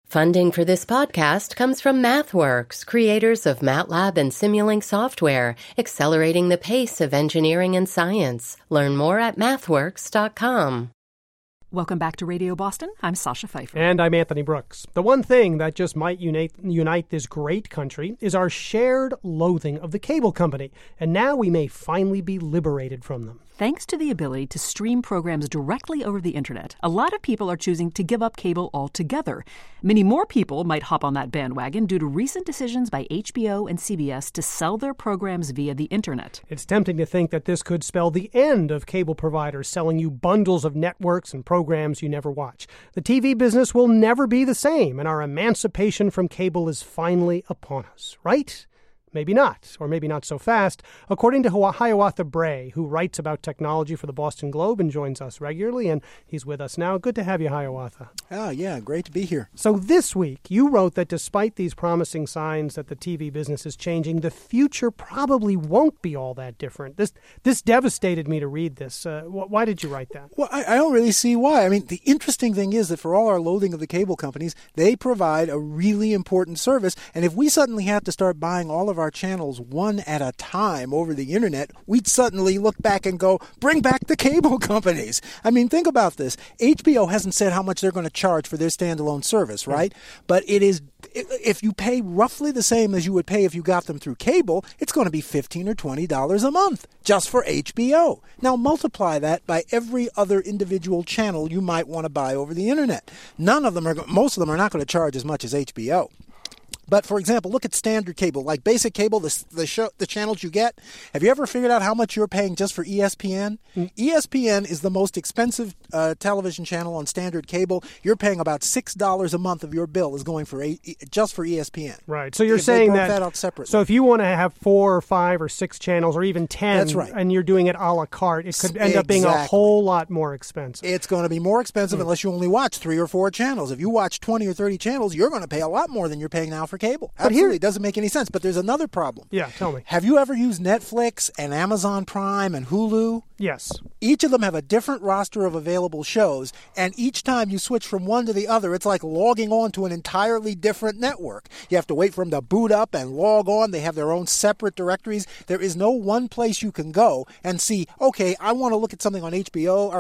Funding for this podcast comes from MathWorks, creators of MATLAB and Simulink software, accelerating the pace of engineering and science. Learn more at mathworks.com. Welcome back to Radio Boston. I'm Sasha Pfeiffer. And I'm Anthony Brooks. The one thing that just might unite this great country is our shared loathing of the cable company. And now we may finally be liberated from them. Thanks to the ability to stream programs directly over the internet, a lot of people are choosing to give up cable altogether. Many more people might hop on that bandwagon due to recent decisions by HBO and CBS to sell their programs via the internet. It's tempting to think that this could spell the end of cable providers selling you bundles of networks and programs you never watch. The TV business will never be the same, and our emancipation from cable is finally upon us, right? Maybe not, or maybe not so fast. According to Hiawatha Bray, who writes about technology for the Boston Globe and joins us regularly, and he's with us now. Good to have you, Hiawatha. Oh, yeah, great to be here. So this week, you wrote that despite these promising signs that the TV business is changing, the future probably won't be all that different. This devastated me to read this. Why did you write that? Well, I don't really see why. I mean, the interesting thing is that for all our loathing of the cable companies, they provide a really important service, and if we suddenly have to start buying all of our channels one at a time over the internet, we'd suddenly look back and go, bring back the cable companies. I mean, think about this. HBO hasn't said how much they're going to charge for their standalone service, right? But it is, if you pay roughly the same as you would pay if you got them through cable, it's going to be $15 or $20 a month just for HBO. Now multiply that by every other individual channel you might want to buy over the internet. Most of them are not going to charge as much as HBO. But, for example, look at standard cable, like basic cable, the channels you get. Have you ever figured out how much you're paying just for ESPN? ESPN is the most expensive television channel on standard cable. You're paying about $6 a month of your bill is going for just for ESPN. Right. So you're saying that out separately. So if you want to have 4 or 5 or 6 channels or even 10, that's right, and you're doing it a la carte, it could end up being a whole lot more expensive. It's going to be more expensive unless you only watch 3 or 4 channels. If you watch 20 or 30 channels, you're going to pay a lot more than you're paying now for cable. Absolutely, it doesn't make any sense. But there's another problem. Yeah, tell me. Have you ever used Netflix and Amazon Prime and Hulu? Yes. Each of them have a different roster of available shows, and each time you switch from one to the other, it's like logging on to an entirely different network. You have to wait for them to boot up and log on. They have their own separate directories. There is no one place you can go and see, okay, I want to look at something on HBO,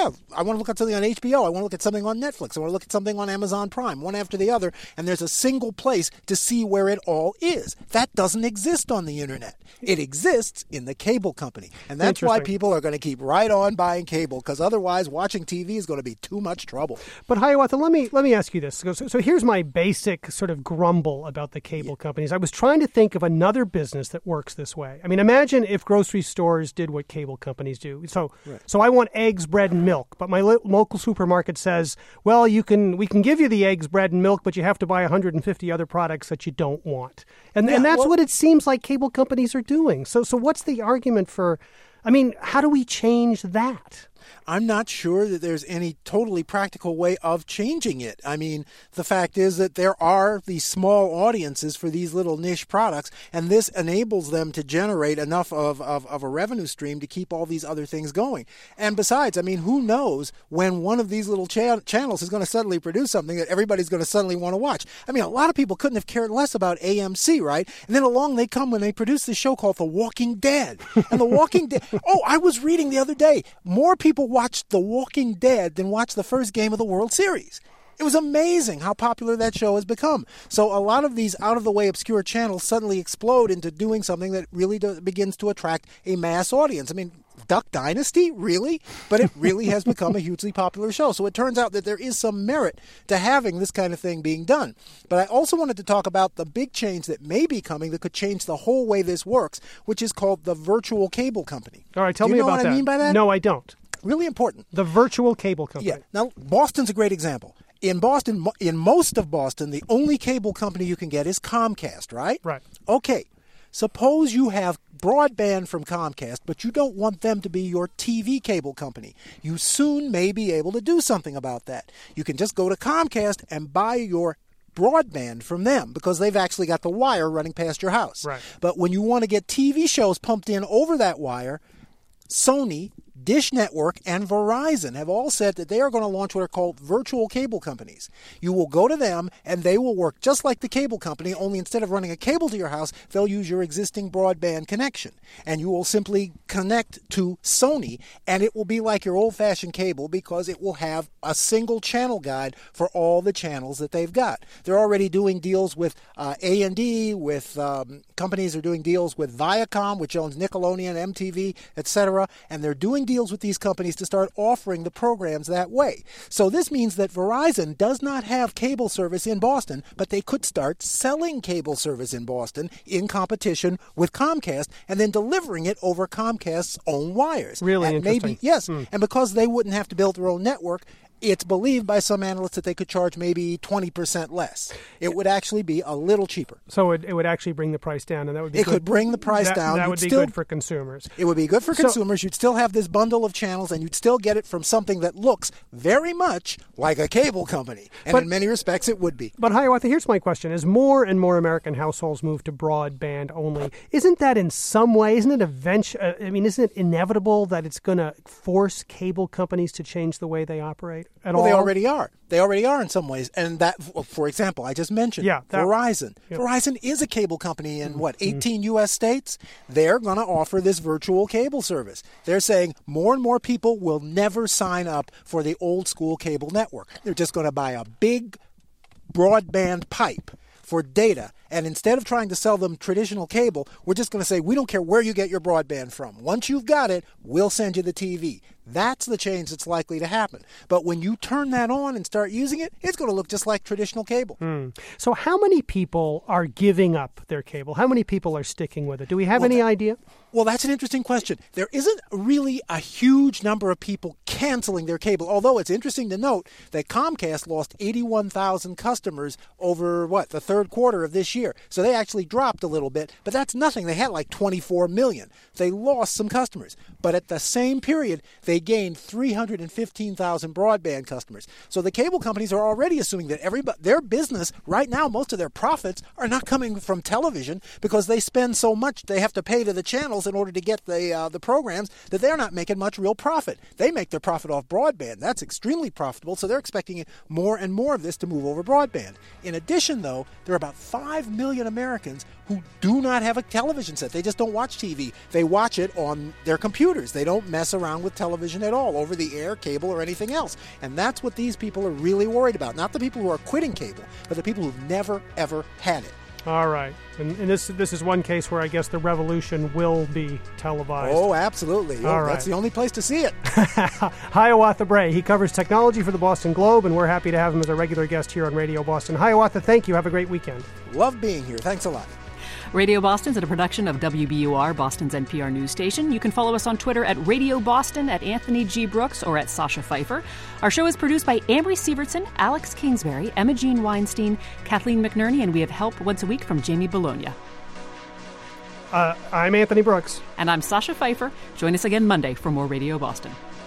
I want to look at something on HBO. I want to look at something on Netflix. I want to look at something on Amazon Prime, one after the other, and there's a single place to see where it all is. That doesn't exist on the internet. It exists in the cable company, and that's why people are going to keep right on buying cable, because otherwise watching TV is going to be too much trouble. But Hiawatha, let me ask you this. So here's my basic sort of grumble about the cable companies. I was trying to think of another business that works this way. I mean, imagine if grocery stores did what cable companies do. So I want eggs, bread, and milk, but my local supermarket says, well, we can give you the eggs, bread, and milk, but you have to buy 150 other products that you don't want. And that's what it seems like cable companies are doing. So what's the argument for, I mean, how do we change that? I'm not sure that there's any totally practical way of changing it. I mean, the fact is that there are these small audiences for these little niche products, and this enables them to generate enough of a revenue stream to keep all these other things going. And besides, I mean, who knows when one of these little channels is going to suddenly produce something that everybody's going to suddenly want to watch. I mean, a lot of people couldn't have cared less about AMC, right? And then along they come when they produce this show called The Walking Dead. And The Walking Dead, I was reading the other day, more people watched The Walking Dead than watched the first game of the World Series. It was amazing how popular that show has become. So a lot of these out-of-the-way obscure channels suddenly explode into doing something that really begins to attract a mass audience. I mean, Duck Dynasty? Really? But it really has become a hugely popular show. So it turns out that there is some merit to having this kind of thing being done. But I also wanted to talk about the big change that may be coming that could change the whole way this works, which is called the virtual cable company. All right, tell me about that. Do you know what I mean by that? No, I don't. Really important. The virtual cable company. Yeah. Now, Boston's a great example. In Boston, in most of Boston, the only cable company you can get is Comcast, right? Right. Okay. Suppose you have broadband from Comcast, but you don't want them to be your TV cable company. You soon may be able to do something about that. You can just go to Comcast and buy your broadband from them because they've actually got the wire running past your house. Right. But when you want to get TV shows pumped in over that wire, Sony, Dish Network, and Verizon have all said that they are going to launch what are called virtual cable companies. You will go to them, and they will work just like the cable company, only instead of running a cable to your house, they'll use your existing broadband connection. And you will simply connect to Sony, and it will be like your old-fashioned cable because it will have a single channel guide for all the channels that they've got. They're already doing deals with A&E, with companies are doing deals with Viacom, which owns Nickelodeon, MTV, etc., and they're doing deals with these companies to start offering the programs that way. So this means that Verizon does not have cable service in Boston, but they could start selling cable service in Boston in competition with Comcast and then delivering it over Comcast's own wires. Really interesting. Yes, and because they wouldn't have to build their own network, it's believed by some analysts that they could charge maybe 20% less. It would actually be a little cheaper. So it would actually bring the price down, and that would be It good. could bring the price down. That would be good for consumers. It would be good for consumers. You'd still have this bundle of channels, and you'd still get it from something that looks very much like a cable company. And in many respects, it would be. But Hiawatha, here's my question. As more and more American households move to broadband only, isn't that in some way, isn't it inevitable that it's going to force cable companies to change the way they operate at all? Well, they already are. They already are in some ways. And that, for example, I just mentioned Verizon. Yep. Verizon is a cable company in, 18 U.S. states? They're going to offer this virtual cable service. They're saying more and more people will never sign up for the old school cable network. They're just going to buy a big broadband pipe for data. And instead of trying to sell them traditional cable, we're just going to say, we don't care where you get your broadband from. Once you've got it, we'll send you the TV. That's the change that's likely to happen. But when you turn that on and start using it, it's going to look just like traditional cable. So how many people are giving up their cable? How many people are sticking with it? Do we have any idea? Well, that's an interesting question. There isn't really a huge number of people canceling their cable, although it's interesting to note that Comcast lost 81,000 customers over, the third quarter of this year. So they actually dropped a little bit, but that's nothing. They had like 24 million. They lost some customers. But at the same period, they gained 315,000 broadband customers. So the cable companies are already assuming that their business, right now, most of their profits are not coming from television because they spend so much they have to pay to the channels in order to get the programs that they're not making much real profit. They make their profit off broadband. That's extremely profitable, so they're expecting more and more of this to move over broadband. In addition, though, there are about 5 million Americans who do not have a television set. They just don't watch TV. They watch it on their computers. They don't mess around with television at all, over the air, cable, or anything else. And that's what these people are really worried about. Not the people who are quitting cable, but the people who've never, ever had it. All right. And this is one case where I guess the revolution will be televised. Oh, absolutely. All right. That's the only place to see it. Hiawatha Bray. He covers technology for the Boston Globe, and we're happy to have him as a regular guest here on Radio Boston. Hiawatha, thank you. Have a great weekend. Love being here. Thanks a lot. Radio Boston's a production of WBUR, Boston's NPR news station. You can follow us on Twitter at Radio Boston, at Anthony G. Brooks, or at Sasha Pfeiffer. Our show is produced by Ambry Sievertson, Alex Kingsbury, Emma Jean Weinstein, Kathleen McNerney, and we have help once a week from Jamie Bologna. I'm Anthony Brooks. And I'm Sasha Pfeiffer. Join us again Monday for more Radio Boston.